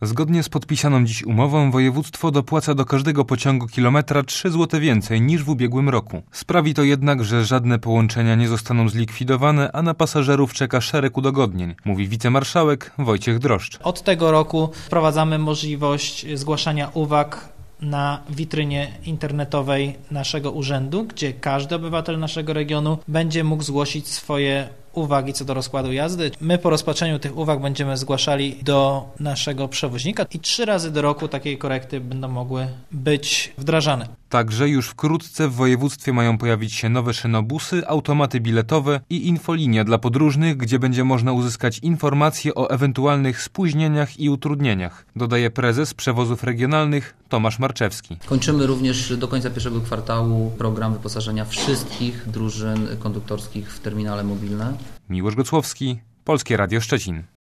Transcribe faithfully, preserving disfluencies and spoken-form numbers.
Zgodnie z podpisaną dziś umową województwo dopłaca do każdego pociągu kilometra trzy złote więcej niż w ubiegłym roku. Sprawi to jednak, że żadne połączenia nie zostaną zlikwidowane, a na pasażerów czeka szereg udogodnień, mówi wicemarszałek Wojciech Droszcz. Od tego roku wprowadzamy możliwość zgłaszania uwag na witrynie internetowej naszego urzędu, gdzie każdy obywatel naszego regionu będzie mógł zgłosić swoje uwagi co do rozkładu jazdy. My po rozpatrzeniu tych uwag będziemy zgłaszali do naszego przewoźnika i trzy razy do roku takiej korekty będą mogły być wdrażane. Także już wkrótce w województwie mają pojawić się nowe szynobusy, automaty biletowe i infolinia dla podróżnych, gdzie będzie można uzyskać informacje o ewentualnych spóźnieniach i utrudnieniach, dodaje prezes Przewozów Regionalnych Tomasz Marczewski. Kończymy również do końca pierwszego kwartału program wyposażenia wszystkich drużyn konduktorskich w terminale mobilne. Miłosz Gocłowski, Polskie Radio Szczecin.